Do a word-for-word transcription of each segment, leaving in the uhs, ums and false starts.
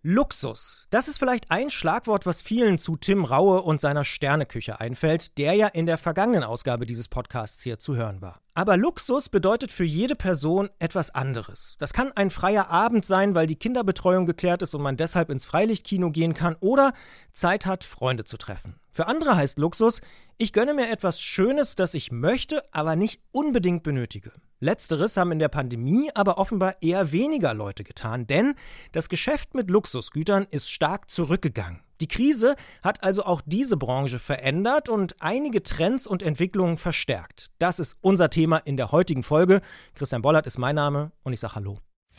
Luxus. Das ist vielleicht ein Schlagwort, was vielen zu Tim Raue und seiner Sterneküche einfällt, der ja in der vergangenen Ausgabe dieses Podcasts hier zu hören war. Aber Luxus bedeutet für jede Person etwas anderes. Das kann ein freier Abend sein, weil die Kinderbetreuung geklärt ist und man deshalb ins Freilichtkino gehen kann oder Zeit hat, Freunde zu treffen. Für andere heißt Luxus, ich gönne mir etwas Schönes, das ich möchte, aber nicht unbedingt benötige. Letzteres haben in der Pandemie aber offenbar eher weniger Leute getan, denn das Geschäft mit Luxusgütern ist stark zurückgegangen. Die Krise hat also auch diese Branche verändert und einige Trends und Entwicklungen verstärkt. Das ist unser Thema in der heutigen Folge. Christian Bollert ist mein Name und ich sage Hallo.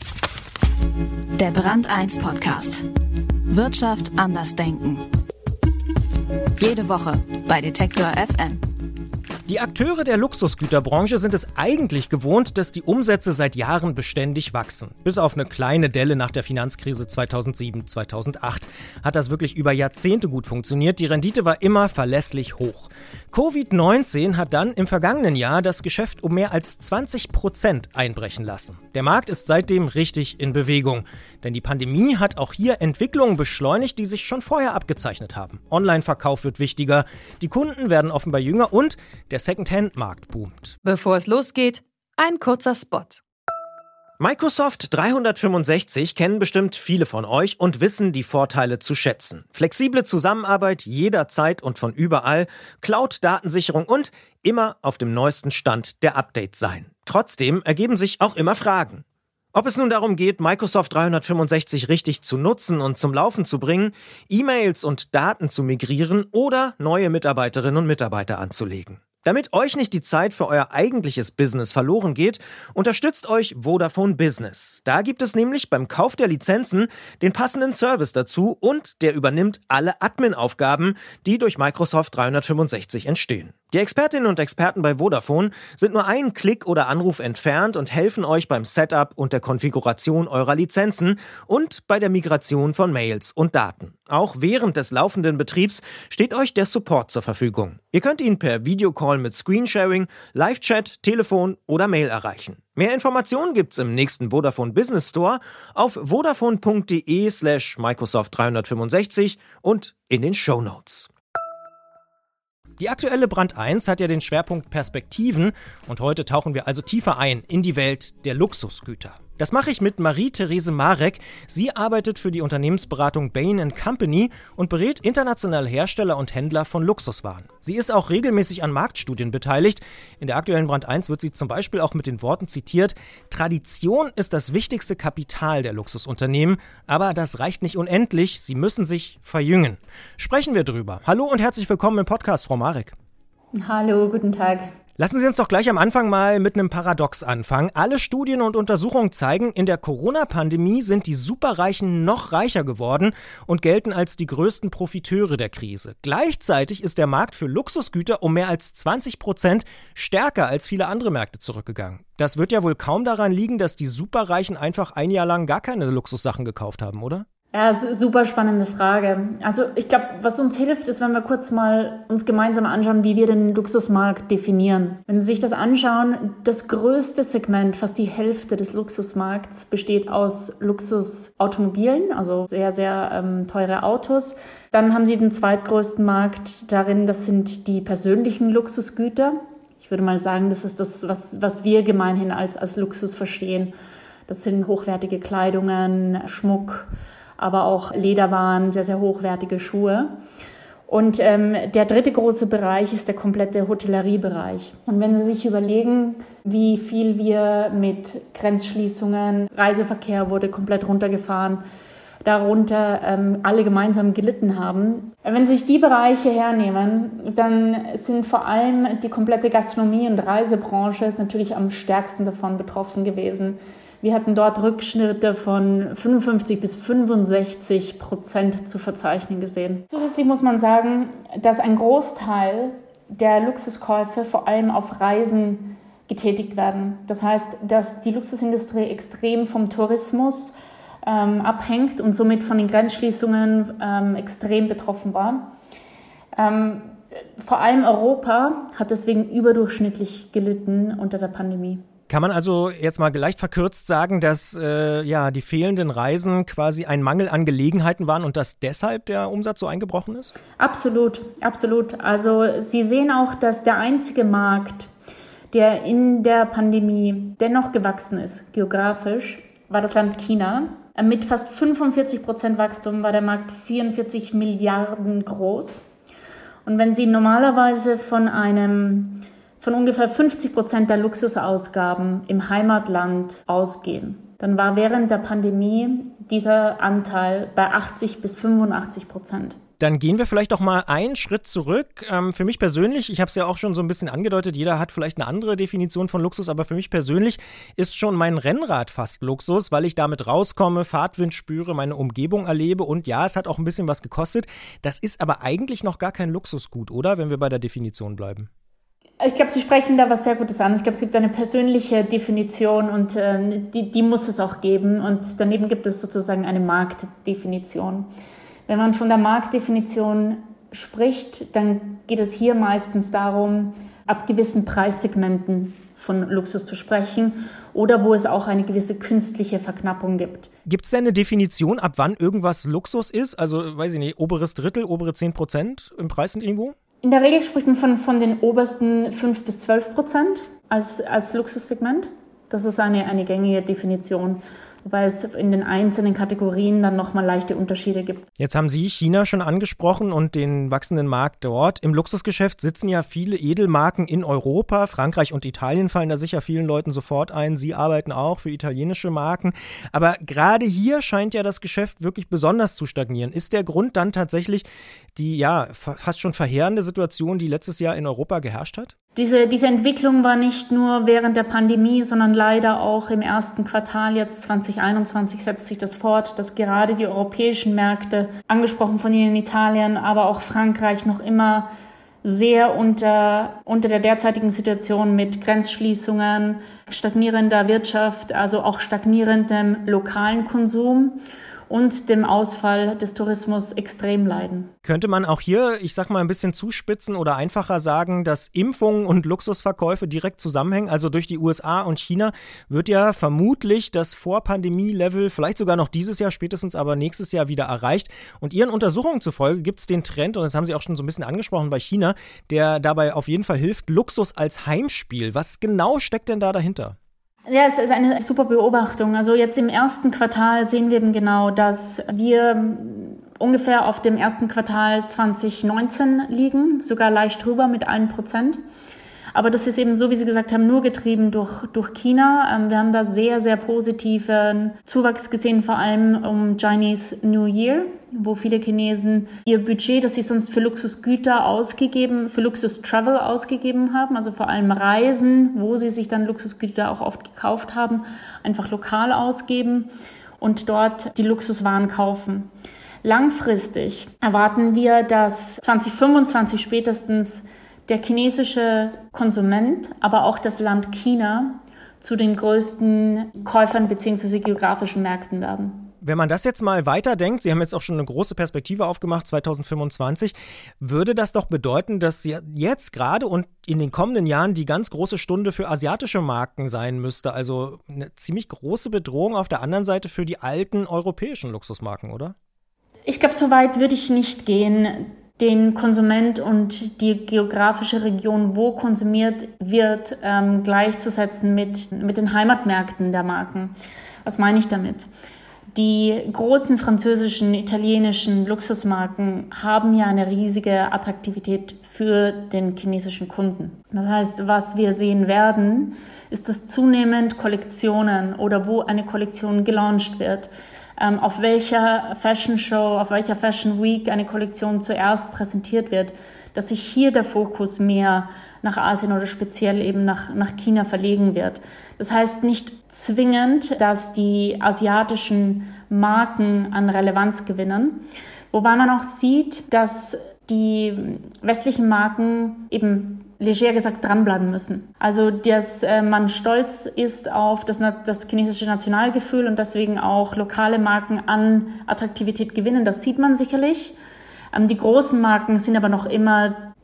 Der Brand eins Podcast. Wirtschaft anders denken. Jede Woche bei Detektor F M. Die Akteure der Luxusgüterbranche sind es eigentlich gewohnt, dass die Umsätze seit Jahren beständig wachsen. Bis auf eine kleine Delle nach der Finanzkrise zweitausendsieben, zweitausendacht hat das wirklich über Jahrzehnte gut funktioniert. Die Rendite war immer verlässlich hoch. Covid neunzehn hat dann im vergangenen Jahr das Geschäft um mehr als zwanzig Prozent einbrechen lassen. Der Markt ist seitdem richtig in Bewegung. Denn die Pandemie hat auch hier Entwicklungen beschleunigt, die sich schon vorher abgezeichnet haben. Online-Verkauf wird wichtiger, die Kunden werden offenbar jünger und der Second-Hand-Markt boomt. Bevor es losgeht, ein kurzer Spot. Microsoft dreihundertfünfundsechzig kennen bestimmt viele von euch und wissen die Vorteile zu schätzen. Flexible Zusammenarbeit jederzeit und von überall, Cloud-Datensicherung und immer auf dem neuesten Stand der Updates sein. Trotzdem ergeben sich auch immer Fragen. Ob es nun darum geht, Microsoft dreihundertfünfundsechzig richtig zu nutzen und zum Laufen zu bringen, E-Mails und Daten zu migrieren oder neue Mitarbeiterinnen und Mitarbeiter anzulegen. Damit euch nicht die Zeit für euer eigentliches Business verloren geht, unterstützt euch Vodafone Business. Da gibt es nämlich beim Kauf der Lizenzen den passenden Service dazu und der übernimmt alle Admin-Aufgaben, die durch Microsoft dreihundertfünfundsechzig entstehen. Die Expertinnen und Experten bei Vodafone sind nur einen Klick oder Anruf entfernt und helfen euch beim Setup und der Konfiguration eurer Lizenzen und bei der Migration von Mails und Daten. Auch während des laufenden Betriebs steht euch der Support zur Verfügung. Ihr könnt ihn per Videocall mit Screensharing, Live-Chat, Telefon oder Mail erreichen. Mehr Informationen gibt's im nächsten Vodafone Business Store auf vodafone.de slash Microsoft dreihundertfünfundsechzig und in den Shownotes. Die aktuelle Brand eins hat ja den Schwerpunkt Perspektiven und heute tauchen wir also tiefer ein in die Welt der Luxusgüter. Das mache ich mit Marie-Therese Marek. Sie arbeitet für die Unternehmensberatung Bain and Company und berät internationale Hersteller und Händler von Luxuswaren. Sie ist auch regelmäßig an Marktstudien beteiligt. In der aktuellen Brand eins wird sie zum Beispiel auch mit den Worten zitiert: Tradition ist das wichtigste Kapital der Luxusunternehmen, aber das reicht nicht unendlich. Sie müssen sich verjüngen. Sprechen wir drüber. Hallo und herzlich willkommen im Podcast, Frau Marek. Hallo, guten Tag. Lassen Sie uns doch gleich am Anfang mal mit einem Paradox anfangen. Alle Studien und Untersuchungen zeigen, in der Corona-Pandemie sind die Superreichen noch reicher geworden und gelten als die größten Profiteure der Krise. Gleichzeitig ist der Markt für Luxusgüter um mehr als zwanzig Prozent stärker als viele andere Märkte zurückgegangen. Das wird ja wohl kaum daran liegen, dass die Superreichen einfach ein Jahr lang gar keine Luxussachen gekauft haben, oder? Ja, super spannende Frage. Also ich glaube, was uns hilft, ist, wenn wir kurz mal uns gemeinsam anschauen, wie wir den Luxusmarkt definieren. Wenn Sie sich das anschauen, das größte Segment, fast die Hälfte des Luxusmarkts, besteht aus Luxusautomobilen, also sehr, sehr ähm, teure Autos. Dann haben Sie den zweitgrößten Markt darin, das sind die persönlichen Luxusgüter. Ich würde mal sagen, das ist das, was, was wir gemeinhin als, als Luxus verstehen. Das sind hochwertige Kleidungen, Schmuck, aber auch Lederwaren, sehr, sehr hochwertige Schuhe. Und ähm, der dritte große Bereich ist der komplette Hotelleriebereich. Und wenn Sie sich überlegen, wie viel wir mit Grenzschließungen, Reiseverkehr wurde komplett runtergefahren, darunter ähm, alle gemeinsam gelitten haben. Wenn Sie sich die Bereiche hernehmen, dann sind vor allem die komplette Gastronomie- und Reisebranche ist natürlich am stärksten davon betroffen gewesen. Wir hatten dort Rückschnitte von fünfundfünfzig bis fünfundsechzig Prozent zu verzeichnen gesehen. Zusätzlich muss man sagen, dass ein Großteil der Luxuskäufe vor allem auf Reisen getätigt werden. Das heißt, dass die Luxusindustrie extrem vom Tourismus ähm, abhängt und somit von den Grenzschließungen ähm, extrem betroffen war. Ähm, vor allem Europa hat deswegen überdurchschnittlich gelitten unter der Pandemie. Kann man also jetzt mal leicht verkürzt sagen, dass äh, ja die fehlenden Reisen quasi ein Mangel an Gelegenheiten waren und dass deshalb der Umsatz so eingebrochen ist? Absolut, absolut. Also Sie sehen auch, dass der einzige Markt, der in der Pandemie dennoch gewachsen ist, geografisch, war das Land China. Mit fast fünfundvierzig Prozent Wachstum war der Markt vierundvierzig Milliarden groß. Und wenn Sie normalerweise von einem von ungefähr fünfzig Prozent der Luxusausgaben im Heimatland ausgehen, dann war während der Pandemie dieser Anteil bei achtzig bis fünfundachtzig Prozent. Dann gehen wir vielleicht auch mal einen Schritt zurück. Ähm, für mich persönlich, ich habe es ja auch schon so ein bisschen angedeutet, jeder hat vielleicht eine andere Definition von Luxus, aber für mich persönlich ist schon mein Rennrad fast Luxus, weil ich damit rauskomme, Fahrtwind spüre, meine Umgebung erlebe und ja, es hat auch ein bisschen was gekostet. Das ist aber eigentlich noch gar kein Luxusgut, oder? Wenn wir bei der Definition bleiben. Ich glaube, Sie sprechen da was sehr Gutes an. Ich glaube, es gibt eine persönliche Definition und ähm, die, die muss es auch geben. Und daneben gibt es sozusagen eine Marktdefinition. Wenn man von der Marktdefinition spricht, dann geht es hier meistens darum, ab gewissen Preissegmenten von Luxus zu sprechen oder wo es auch eine gewisse künstliche Verknappung gibt. Gibt es denn eine Definition, ab wann irgendwas Luxus ist? Also, weiß ich nicht, oberes Drittel, obere zehn Prozent im Preisniveau? In der Regel spricht man von, von den obersten fünf bis zwölf Prozent als, als Luxussegment. Das ist eine, eine gängige Definition, wobei es in den einzelnen Kategorien dann nochmal leichte Unterschiede gibt. Jetzt haben Sie China schon angesprochen und den wachsenden Markt dort. Im Luxusgeschäft sitzen ja viele Edelmarken in Europa. Frankreich und Italien fallen da sicher vielen Leuten sofort ein. Sie arbeiten auch für italienische Marken. Aber gerade hier scheint ja das Geschäft wirklich besonders zu stagnieren. Ist der Grund dann tatsächlich die ja fast schon verheerende Situation, die letztes Jahr in Europa geherrscht hat? Diese, diese Entwicklung war nicht nur während der Pandemie, sondern leider auch im ersten Quartal jetzt zwanzig einundzwanzig setzt sich das fort, dass gerade die europäischen Märkte, angesprochen von Ihnen Italien, aber auch Frankreich, noch immer sehr unter, unter der derzeitigen Situation mit Grenzschließungen, stagnierender Wirtschaft, also auch stagnierendem lokalen Konsum und dem Ausfall des Tourismus extrem leiden. Könnte man auch hier, ich sag mal, ein bisschen zuspitzen oder einfacher sagen, dass Impfungen und Luxusverkäufe direkt zusammenhängen? Also durch die U S A und China wird ja vermutlich das Vor-Pandemie-Level vielleicht sogar noch dieses Jahr, spätestens aber nächstes Jahr wieder erreicht. Und Ihren Untersuchungen zufolge gibt es den Trend, und das haben Sie auch schon so ein bisschen angesprochen bei China, der dabei auf jeden Fall hilft, Luxus als Heimspiel. Was genau steckt denn da dahinter? Ja, es ist eine super Beobachtung. Also jetzt im ersten Quartal sehen wir eben genau, dass wir ungefähr auf dem ersten Quartal zwanzig neunzehn liegen, sogar leicht drüber mit einem Prozent. Aber das ist eben, so wie Sie gesagt haben, nur getrieben durch, durch China. Wir haben da sehr, sehr positiven Zuwachs gesehen, vor allem um Chinese New Year, wo viele Chinesen ihr Budget, das sie sonst für Luxusgüter ausgegeben, für Luxus-Travel ausgegeben haben, also vor allem Reisen, wo sie sich dann Luxusgüter auch oft gekauft haben, einfach lokal ausgeben und dort die Luxuswaren kaufen. Langfristig erwarten wir, dass zwanzig fünfundzwanzig spätestens der chinesische Konsument, aber auch das Land China zu den größten Käufern bzw. geografischen Märkten werden. Wenn man das jetzt mal weiterdenkt, Sie haben jetzt auch schon eine große Perspektive aufgemacht, zwanzig fünfundzwanzig, würde das doch bedeuten, dass jetzt gerade und in den kommenden Jahren die ganz große Stunde für asiatische Marken sein müsste. Also eine ziemlich große Bedrohung auf der anderen Seite für die alten europäischen Luxusmarken, oder? Ich glaube, so weit würde ich nicht gehen, den Konsument und die geografische Region, wo konsumiert wird, ähm, gleichzusetzen mit, mit den Heimatmärkten der Marken. Was meine ich damit? Die großen französischen, italienischen Luxusmarken haben ja eine riesige Attraktivität für den chinesischen Kunden. Das heißt, was wir sehen werden, ist, dass zunehmend Kollektionen oder wo eine Kollektion gelauncht wird, auf welcher Fashion Show, auf welcher Fashion Week eine Kollektion zuerst präsentiert wird, dass sich hier der Fokus mehr nach Asien oder speziell eben nach, nach China verlegen wird. Das heißt nicht zwingend, dass die asiatischen Marken an Relevanz gewinnen, wobei man auch sieht, dass die westlichen Marken eben leger gesagt dranbleiben müssen. Also, dass äh, man stolz ist auf das, das chinesische Nationalgefühl und deswegen auch lokale Marken an Attraktivität gewinnen, das sieht man sicherlich. Ähm, die großen Marken sind aber noch immer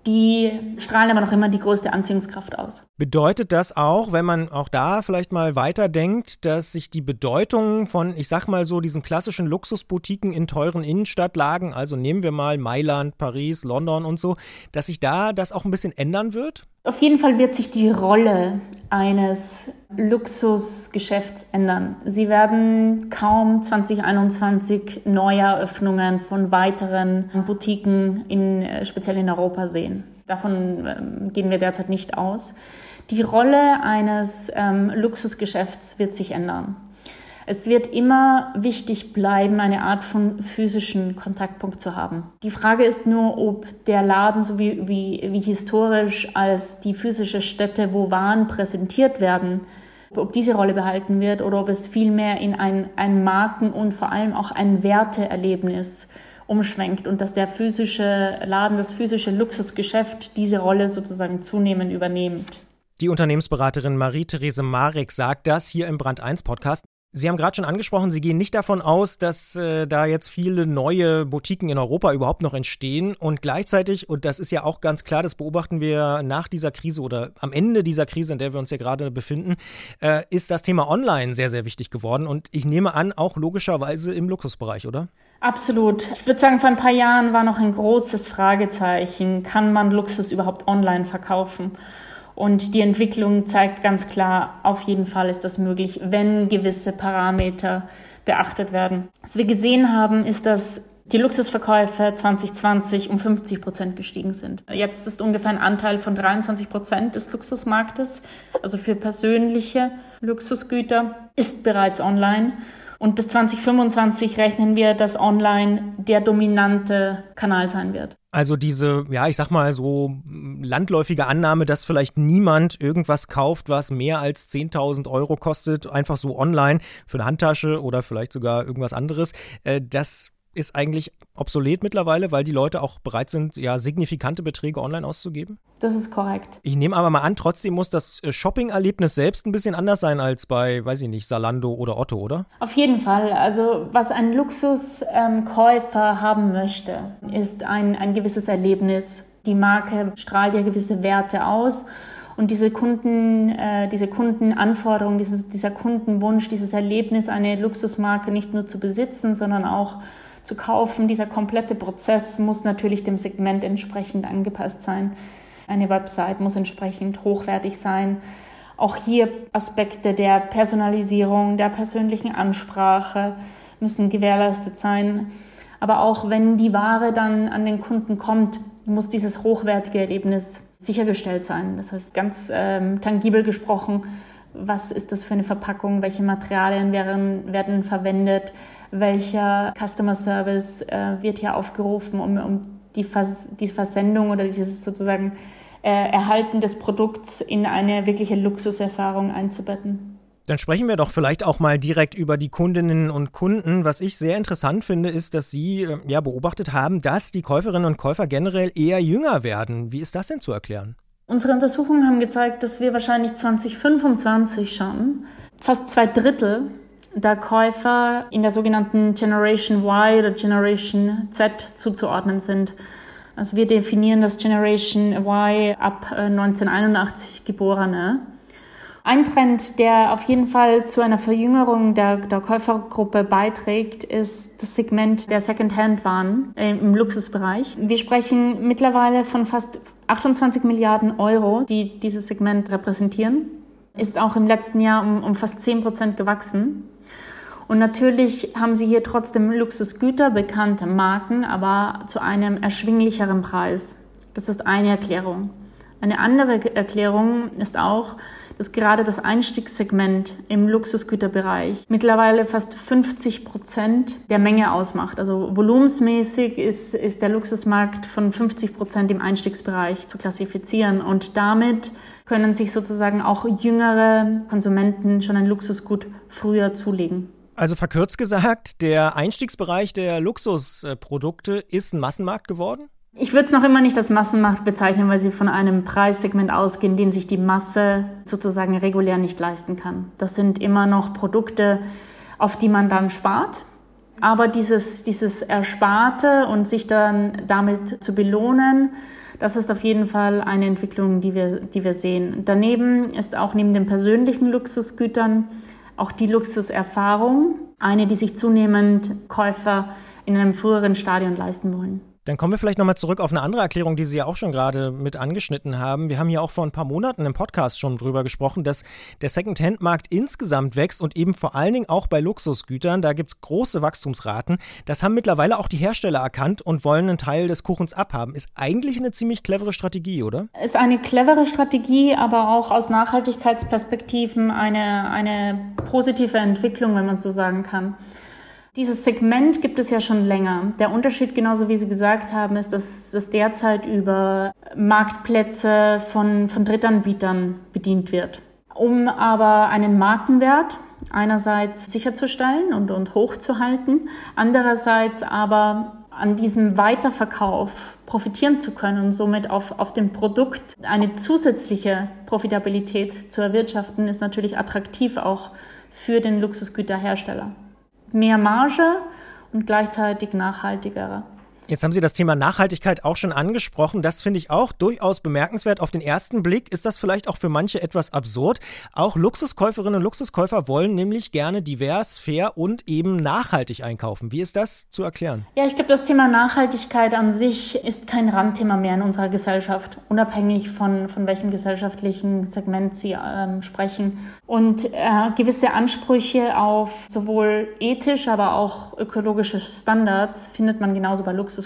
Die strahlen aber noch immer die größte Anziehungskraft aus. Bedeutet das auch, wenn man auch da vielleicht mal weiterdenkt, dass sich die Bedeutung von, ich sag mal so, diesen klassischen Luxusboutiquen in teuren Innenstadtlagen, also nehmen wir mal Mailand, Paris, London und so, dass sich da das auch ein bisschen ändern wird? Auf jeden Fall wird sich die Rolle eines Luxusgeschäfts ändern. Sie werden kaum zwanzig einundzwanzig Neueröffnungen von weiteren Boutiquen, in, speziell in Europa, sehen. Davon ähm, gehen wir derzeit nicht aus. Die Rolle eines ähm, Luxusgeschäfts wird sich ändern. Es wird immer wichtig bleiben, eine Art von physischen Kontaktpunkt zu haben. Die Frage ist nur, ob der Laden, so wie, wie, wie historisch als die physische Stätte, wo Waren präsentiert werden, ob diese Rolle behalten wird oder ob es vielmehr in ein, ein Marken- und vor allem auch ein Werteerlebnis umschwenkt und dass der physische Laden, das physische Luxusgeschäft diese Rolle sozusagen zunehmend übernimmt. Die Unternehmensberaterin Marie-Therese Marek sagt das hier im Brand eins Podcast. Sie haben gerade schon angesprochen, Sie gehen nicht davon aus, dass äh, da jetzt viele neue Boutiquen in Europa überhaupt noch entstehen. Und gleichzeitig, und das ist ja auch ganz klar, das beobachten wir nach dieser Krise oder am Ende dieser Krise, in der wir uns ja gerade befinden, äh, ist das Thema Online sehr, sehr wichtig geworden. Und ich nehme an, auch logischerweise im Luxusbereich, oder? Absolut. Ich würde sagen, vor ein paar Jahren war noch ein großes Fragezeichen, kann man Luxus überhaupt online verkaufen? Und die Entwicklung zeigt ganz klar, auf jeden Fall ist das möglich, wenn gewisse Parameter beachtet werden. Was wir gesehen haben, ist, dass die Luxusverkäufe zwanzig zwanzig um fünfzig Prozent gestiegen sind. Jetzt ist ungefähr ein Anteil von dreiundzwanzig Prozent des Luxusmarktes, also für persönliche Luxusgüter, ist bereits online. Und bis zwanzig fünfundzwanzig rechnen wir, dass online der dominante Kanal sein wird. Also diese, ja, ich sag mal so landläufige Annahme, dass vielleicht niemand irgendwas kauft, was mehr als zehntausend Euro kostet, einfach so online für eine Handtasche oder vielleicht sogar irgendwas anderes, äh, das ist eigentlich obsolet mittlerweile, weil die Leute auch bereit sind, ja, signifikante Beträge online auszugeben? Das ist korrekt. Ich nehme aber mal an, trotzdem muss das Shopping-Erlebnis selbst ein bisschen anders sein als bei, weiß ich nicht, Zalando oder Otto, oder? Auf jeden Fall. Also was ein Luxuskäufer ähm, haben möchte, ist ein, ein gewisses Erlebnis. Die Marke strahlt ja gewisse Werte aus. Und diese Kunden, äh, diese Kundenanforderung, dieses, dieser Kundenwunsch, dieses Erlebnis, eine Luxusmarke nicht nur zu besitzen, sondern auch zu kaufen, dieser komplette Prozess muss natürlich dem Segment entsprechend angepasst sein. Eine Website muss entsprechend hochwertig sein. Auch hier Aspekte der Personalisierung, der persönlichen Ansprache müssen gewährleistet sein. Aber auch wenn die Ware dann an den Kunden kommt, muss dieses hochwertige Erlebnis sichergestellt sein. Das heißt, ganz ähm, tangibel gesprochen, was ist das für eine Verpackung, welche Materialien werden, werden verwendet, welcher Customer Service äh, wird hier aufgerufen, um, um die, Vers- die Versendung oder dieses sozusagen äh, Erhalten des Produkts in eine wirkliche Luxuserfahrung einzubetten. Dann sprechen wir doch vielleicht auch mal direkt über die Kundinnen und Kunden. Was ich sehr interessant finde, ist, dass Sie äh, ja beobachtet haben, dass die Käuferinnen und Käufer generell eher jünger werden. Wie ist das denn zu erklären? Unsere Untersuchungen haben gezeigt, dass wir wahrscheinlich zwanzig fünfundzwanzig schon fast zwei Drittel der Käufer in der sogenannten Generation Y oder Generation Z zuzuordnen sind. Also wir definieren das Generation Y ab neunzehnhunderteinundachtzig Geborene. Ein Trend, der auf jeden Fall zu einer Verjüngerung der, der Käufergruppe beiträgt, ist das Segment der Second-Hand-Waren im Luxusbereich. Wir sprechen mittlerweile von fast achtundzwanzig Milliarden Euro, die dieses Segment repräsentieren. Ist auch im letzten Jahr um, um fast zehn Prozent gewachsen. Und natürlich haben Sie hier trotzdem Luxusgüter, bekannte Marken, aber zu einem erschwinglicheren Preis. Das ist eine Erklärung. Eine andere Erklärung ist auch, dass gerade das Einstiegssegment im Luxusgüterbereich mittlerweile fast fünfzig Prozent der Menge ausmacht. Also volumensmäßig ist, ist der Luxusmarkt von fünfzig Prozent im Einstiegsbereich zu klassifizieren. Und damit können sich sozusagen auch jüngere Konsumenten schon ein Luxusgut früher zulegen. Also verkürzt gesagt, der Einstiegsbereich der Luxusprodukte ist ein Massenmarkt geworden? Ich würde es noch immer nicht als Massenmarkt bezeichnen, weil sie von einem Preissegment ausgehen, den sich die Masse sozusagen regulär nicht leisten kann. Das sind immer noch Produkte, auf die man dann spart. Aber dieses, dieses Ersparte und sich dann damit zu belohnen, Das ist auf jeden Fall eine Entwicklung, die wir, die wir sehen. Daneben ist auch neben den persönlichen Luxusgütern auch die Luxuserfahrung eine, die sich zunehmend Käufer in einem früheren Stadium leisten wollen. Dann kommen wir vielleicht nochmal zurück auf eine andere Erklärung, die Sie ja auch schon gerade mit angeschnitten haben. Wir haben ja auch vor ein paar Monaten im Podcast schon drüber gesprochen, dass der Second-Hand-Markt insgesamt wächst und eben vor allen Dingen auch bei Luxusgütern. Da gibt es große Wachstumsraten. Das haben mittlerweile auch die Hersteller erkannt und wollen einen Teil des Kuchens abhaben. Ist eigentlich eine ziemlich clevere Strategie, oder? Ist eine clevere Strategie, aber auch aus Nachhaltigkeitsperspektiven eine, eine positive Entwicklung, wenn man so sagen kann. Dieses Segment gibt es ja schon länger. Der Unterschied, genauso wie Sie gesagt haben, ist, dass es derzeit über Marktplätze von, von Drittanbietern bedient wird. Um aber einen Markenwert einerseits sicherzustellen und, und hochzuhalten, andererseits aber an diesem Weiterverkauf profitieren zu können und somit auf, auf dem Produkt eine zusätzliche Profitabilität zu erwirtschaften, ist natürlich attraktiv auch für den Luxusgüterhersteller. Mehr Marge und gleichzeitig nachhaltigere. Jetzt haben Sie das Thema Nachhaltigkeit auch schon angesprochen. Das finde ich auch durchaus bemerkenswert. Auf den ersten Blick ist das vielleicht auch für manche etwas absurd. Auch Luxuskäuferinnen und Luxuskäufer wollen nämlich gerne divers, fair und eben nachhaltig einkaufen. Wie ist das zu erklären? Ja, ich glaube, das Thema Nachhaltigkeit an sich ist kein Randthema mehr in unserer Gesellschaft, unabhängig von, von welchem gesellschaftlichen Segment Sie ähm, sprechen. Und äh, gewisse Ansprüche auf sowohl ethisch, aber auch ökologische Standards findet man genauso bei Luxuskäufern.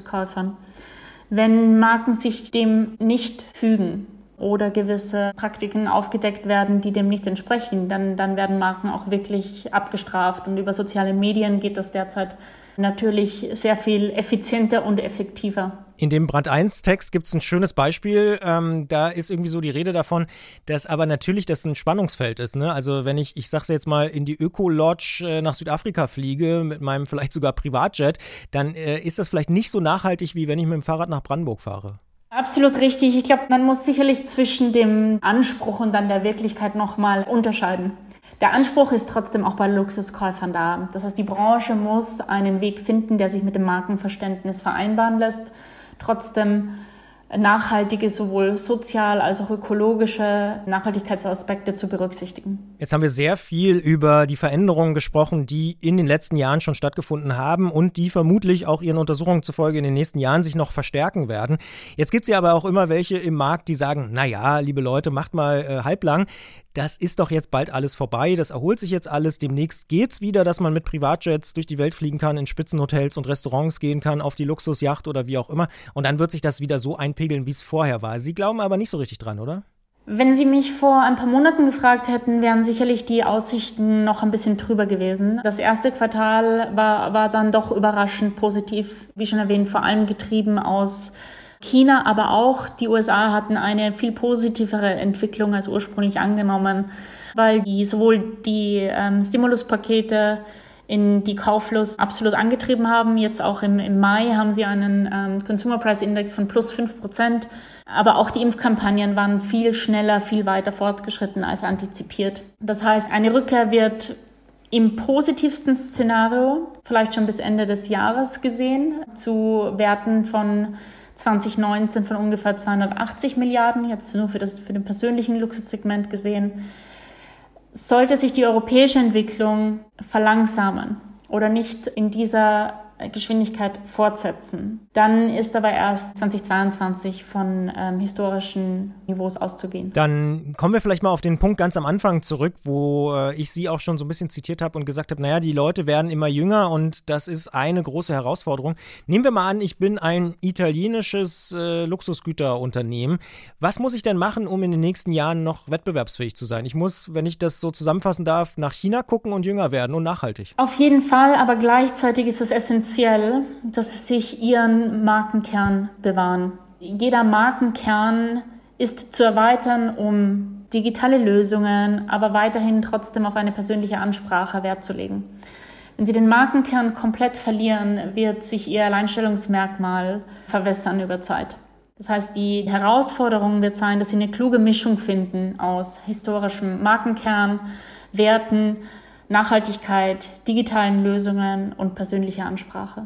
Wenn Marken sich dem nicht fügen oder gewisse Praktiken aufgedeckt werden, die dem nicht entsprechen, dann, dann werden Marken auch wirklich abgestraft. Und über soziale Medien geht das derzeit natürlich sehr viel effizienter und effektiver. In dem Brand eins Text gibt es ein schönes Beispiel. Ähm, da ist irgendwie so die Rede davon, dass aber natürlich das ein Spannungsfeld ist. Ne? Also wenn ich, ich sag's jetzt mal, in die Öko-Lodge äh, nach Südafrika fliege mit meinem vielleicht sogar Privatjet, dann äh, ist das vielleicht nicht so nachhaltig, wie wenn ich mit dem Fahrrad nach Brandenburg fahre. Absolut richtig. Ich glaube, man muss sicherlich zwischen dem Anspruch und dann der Wirklichkeit nochmal unterscheiden. Der Anspruch ist trotzdem auch bei Luxuskäufern da. Das heißt, die Branche muss einen Weg finden, der sich mit dem Markenverständnis vereinbaren lässt, trotzdem nachhaltige, sowohl sozial als auch ökologische Nachhaltigkeitsaspekte zu berücksichtigen. Jetzt haben wir sehr viel über die Veränderungen gesprochen, die in den letzten Jahren schon stattgefunden haben und die vermutlich auch Ihren Untersuchungen zufolge in den nächsten Jahren sich noch verstärken werden. Jetzt gibt es ja aber auch immer welche im Markt, die sagen, naja, liebe Leute, macht mal äh, halblang. Das ist doch jetzt bald alles vorbei, das erholt sich jetzt alles. Demnächst geht's wieder, dass man mit Privatjets durch die Welt fliegen kann, in Spitzenhotels und Restaurants gehen kann, auf die Luxusjacht oder wie auch immer. Und dann wird sich das wieder so einpegeln, wie es vorher war. Sie glauben aber nicht so richtig dran, oder? Wenn Sie mich vor ein paar Monaten gefragt hätten, wären sicherlich die Aussichten noch ein bisschen trüber gewesen. Das erste Quartal war, war dann doch überraschend positiv, wie schon erwähnt, vor allem getrieben aus China, aber auch die U S A hatten eine viel positivere Entwicklung als ursprünglich angenommen, weil die sowohl die ähm, Stimuluspakete in die Kauflust absolut angetrieben haben. Jetzt auch im, im Mai haben sie einen ähm, Consumer Price Index von plus fünf Prozent. Aber auch die Impfkampagnen waren viel schneller, viel weiter fortgeschritten als antizipiert. Das heißt, eine Rückkehr wird im positivsten Szenario vielleicht schon bis Ende des Jahres gesehen zu Werten von zwanzig neunzehn von ungefähr zweihundertachtzig Milliarden, jetzt nur für das für den persönlichen Luxussegment gesehen. Sollte sich die europäische Entwicklung verlangsamen oder nicht in dieser Geschwindigkeit fortsetzen, dann ist aber erst zweitausendzweiundzwanzig von ähm, historischen Niveaus auszugehen. Dann kommen wir vielleicht mal auf den Punkt ganz am Anfang zurück, wo äh, ich Sie auch schon so ein bisschen zitiert habe und gesagt habe, naja, die Leute werden immer jünger und das ist eine große Herausforderung. Nehmen wir mal an, ich bin ein italienisches äh, Luxusgüterunternehmen. Was muss ich denn machen, um in den nächsten Jahren noch wettbewerbsfähig zu sein? Ich muss, wenn ich das so zusammenfassen darf, nach China gucken und jünger werden und nachhaltig. Auf jeden Fall, aber gleichzeitig ist es essentiell, dass sie sich ihren Markenkern bewahren. Jeder Markenkern ist zu erweitern, um digitale Lösungen, aber weiterhin trotzdem auf eine persönliche Ansprache Wert zu legen. Wenn sie den Markenkern komplett verlieren, wird sich ihr Alleinstellungsmerkmal verwässern über Zeit. Das heißt, die Herausforderung wird sein, dass sie eine kluge Mischung finden aus historischem Markenkern, Werten, Nachhaltigkeit, digitalen Lösungen und persönlicher Ansprache.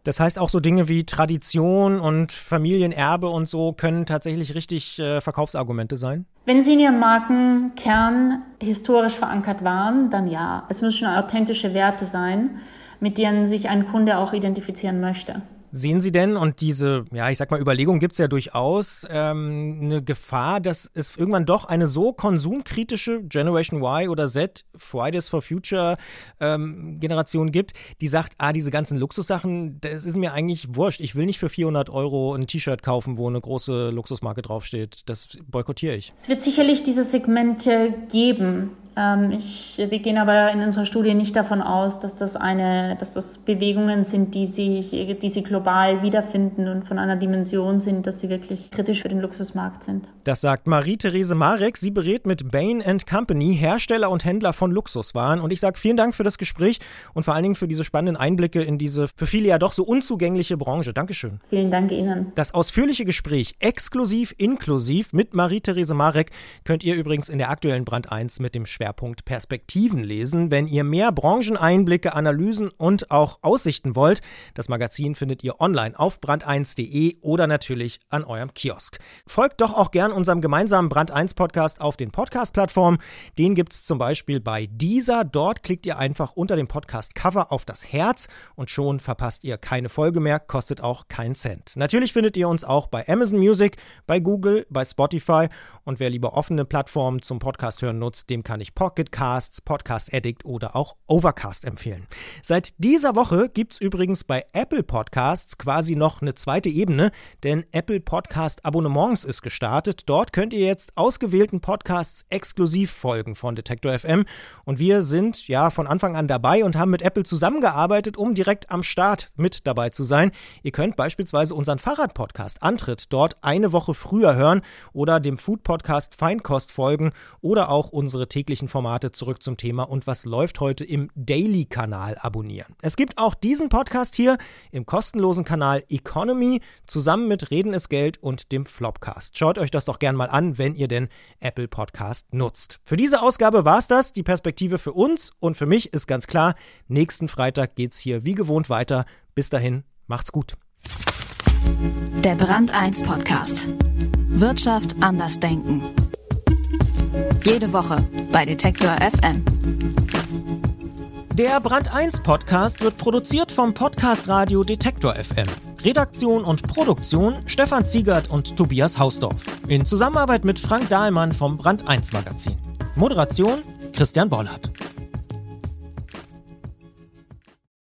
Das heißt, auch so Dinge wie Tradition und Familienerbe und so können tatsächlich richtig äh, Verkaufsargumente sein? Wenn sie in ihrem Markenkern historisch verankert waren, dann ja. Es müssen authentische Werte sein, mit denen sich ein Kunde auch identifizieren möchte. Sehen Sie denn, und diese, ja, ich sag mal, Überlegung gibt es ja durchaus, ähm, eine Gefahr, dass es irgendwann doch eine so konsumkritische Generation Y oder Z, Fridays for Future ähm, Generation gibt, die sagt, ah, diese ganzen Luxussachen, das ist mir eigentlich wurscht. Ich will nicht für vierhundert Euro ein T-Shirt kaufen, wo eine große Luxusmarke draufsteht. Das boykottiere ich. Es wird sicherlich diese Segmente geben. Ähm, ich, wir gehen aber in unserer Studie nicht davon aus, dass das eine, dass das Bewegungen sind, die sich, die sie global wiederfinden und von einer Dimension sind, dass sie wirklich kritisch für den Luxusmarkt sind. Das sagt Marie-Therese Marek. Sie berät mit Bain and Company Hersteller und Händler von Luxuswaren. Und ich sage vielen Dank für das Gespräch und vor allen Dingen für diese spannenden Einblicke in diese für viele ja doch so unzugängliche Branche. Dankeschön. Vielen Dank Ihnen. Das ausführliche Gespräch exklusiv inklusiv mit Marie-Therese Marek könnt ihr übrigens in der aktuellen Brand eins mit dem Schwerpunkt Perspektiven lesen. Wenn ihr mehr Brancheneinblicke, Analysen und auch Aussichten wollt, das Magazin findet ihr online auf brand eins punkt de oder natürlich an eurem Kiosk. Folgt doch auch gern unserem gemeinsamen Brand eins Podcast auf den Podcast-Plattformen. Den gibt es zum Beispiel bei Deezer. Dort klickt ihr einfach unter dem Podcast-Cover auf das Herz und schon verpasst ihr keine Folge mehr, kostet auch keinen Cent. Natürlich findet ihr uns auch bei Amazon Music, bei Google, bei Spotify und wer lieber offene Plattformen zum Podcast hören nutzt, dem kann ich Pocket Casts, Podcast Addict oder auch Overcast empfehlen. Seit dieser Woche gibt es übrigens bei Apple Podcasts quasi noch eine zweite Ebene, denn Apple Podcast Abonnements ist gestartet. Dort könnt ihr jetzt ausgewählten Podcasts exklusiv folgen von Detektor F M und wir sind ja von Anfang an dabei und haben mit Apple zusammengearbeitet, um direkt am Start mit dabei zu sein. Ihr könnt beispielsweise unseren Fahrrad-Podcast Antritt dort eine Woche früher hören oder dem Food-Podcast Feinkost folgen oder auch unsere täglichen Formate Zurück zum Thema und was läuft heute im Daily-Kanal abonnieren. Es gibt auch diesen Podcast hier im kostenlosen Kanal Economy zusammen mit Reden ist Geld und dem Flopcast. Schaut euch das doch gern mal an, wenn ihr denn Apple Podcast nutzt. Für diese Ausgabe war es das. Die Perspektive für uns und für mich ist ganz klar, nächsten Freitag geht's hier wie gewohnt weiter. Bis dahin, macht's gut. Der Brand eins Podcast. Wirtschaft anders denken. Jede Woche bei Detektor F M. Der Brand eins Podcast wird produziert vom Podcast Radio Detektor F M. Redaktion und Produktion Stefan Ziegert und Tobias Hausdorf. In Zusammenarbeit mit Frank Dahlmann vom Brand eins Magazin. Moderation Christian Bollert.